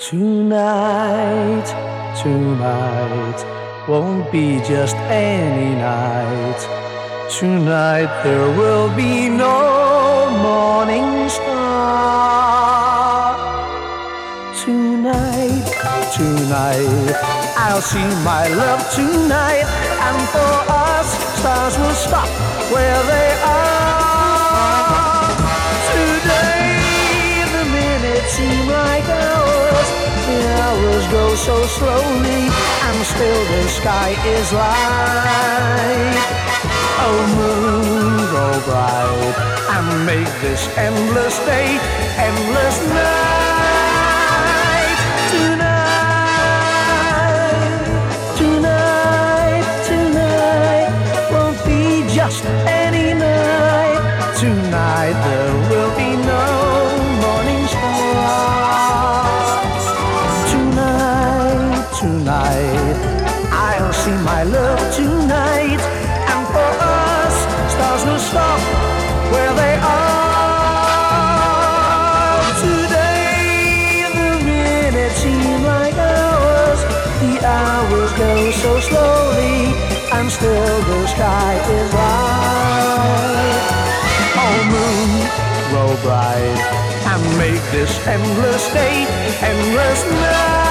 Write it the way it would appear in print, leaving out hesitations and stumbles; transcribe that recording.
Tonight, tonight won't be just any night. Tonight there will be no morning star. Tonight, tonight I'll see my love tonight, and for us stars will stop where they are. Today the minutes seem like hours, the hours go so slowly, and still the sky is light. Oh moon, go bright and make this endless day, endless night. Tonight, tonight, tonight won't be just any night. Tonight there will be no morning star. Tonight, tonight I'll see my love tonight, and for us stars will stop where they are. Today the minutes seem like hours, the hours go so slowly, and still the sky is light. Oh moon, grow bright and make this endless day, endless night.